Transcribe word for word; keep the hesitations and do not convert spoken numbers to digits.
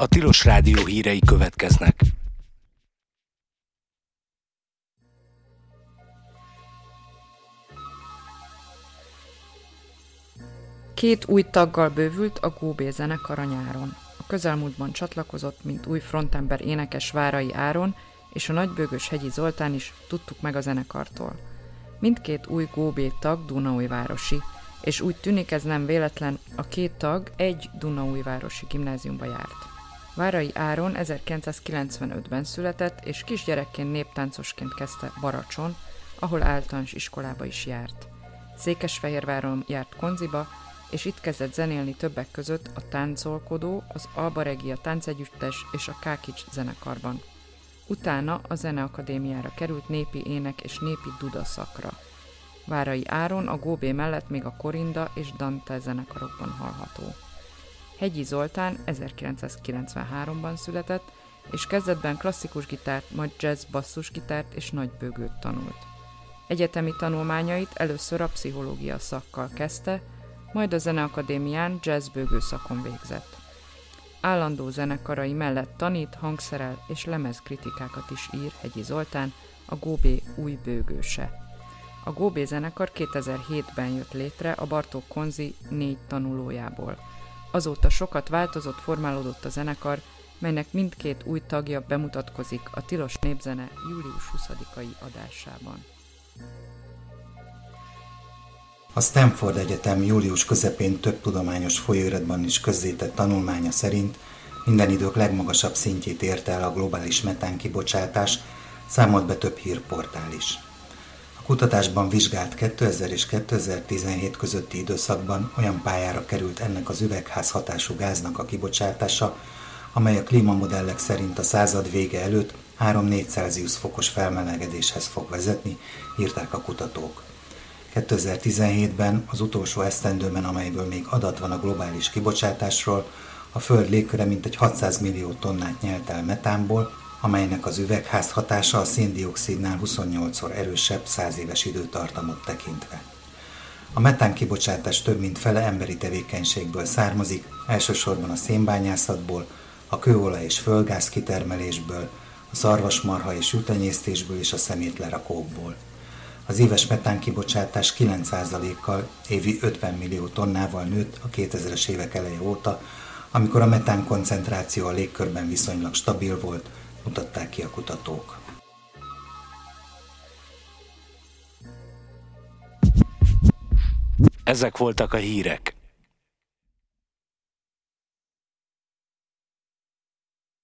A Tilos Rádió hírei következnek. Két új taggal bővült a Góbé zenekar a nyáron. A közelmúltban csatlakozott, mint új frontember énekes Várai Áron és a nagybőgős Hegyi Zoltán is, tudtuk meg a zenekartól. Mindkét új Góbé tag dunaújvárosi, és úgy tűnik, ez nem véletlen, a két tag egy dunaújvárosi gimnáziumba járt. Várai Áron ezerkilencszázkilencvenötben született, és kisgyerekként néptáncosként kezdte Baracson, ahol általános iskolába is járt. Székesfehérváron járt konziba, és itt kezdett zenélni többek között a Táncolkodó, az Alba Regia táncegyüttes és a Kákics zenekarban. Utána a Zeneakadémiára került népi ének és népi duda szakra. Várai Áron a Góbé mellett még a Korinda és Dante zenekarokban hallható. Hegyi Zoltán ezerkilencszázkilencvenháromban született, és kezdetben klasszikus gitárt, majd jazz basszusgitárt és nagybőgőt tanult. Egyetemi tanulmányait először a pszichológia szakkal kezdte, majd a Zeneakadémián jazzbőgő szakon végzett. Állandó zenekarai mellett tanít, hangszerel és lemezkritikákat is ír Hegyi Zoltán, a Góbé új bőgőse. A Góbé zenekar kétezer-hétben jött létre a Bartók Konzi négy tanulójából. Azóta sokat változott, formálódott a zenekar, melynek mindkét új tagja bemutatkozik a Tilos Népzene július huszadikai adásában. A Stanford Egyetem július közepén több tudományos folyóiratban is közzétett tanulmánya szerint minden idők legmagasabb szintjét érte el a globális metánkibocsátás, számolt be több hírportál is. A kutatásban vizsgált kétezer és kétezer-tizenhét közötti időszakban olyan pályára került ennek az üvegházhatású gáznak a kibocsátása, amely a klímamodellek szerint a század vége előtt három-négy Celsius fokos felmelegedéshez fog vezetni, írták a kutatók. kétezer-tizenhétben, az utolsó esztendőben, amelyből még adat van a globális kibocsátásról, a Föld légköre mintegy hatszáz millió tonnát nyelt el metánból, amelynek az üvegház hatása a szén-dioxidnál huszonnyolcszor erősebb száz éves időtartamot tekintve. A metán kibocsátás több mint fele emberi tevékenységből származik, elsősorban a szénbányászatból, a kőolaj és földgáz kitermelésből, a szarvasmarha és juhtenyésztésből és a szemétlerakókból. Az éves metánkibocsátás kilenc százalékkal, évi ötven millió tonnával nőtt a kétezres évek eleje óta, amikor a metán koncentráció a légkörben viszonylag stabil volt, mutatták ki a kutatók. Ezek voltak a hírek.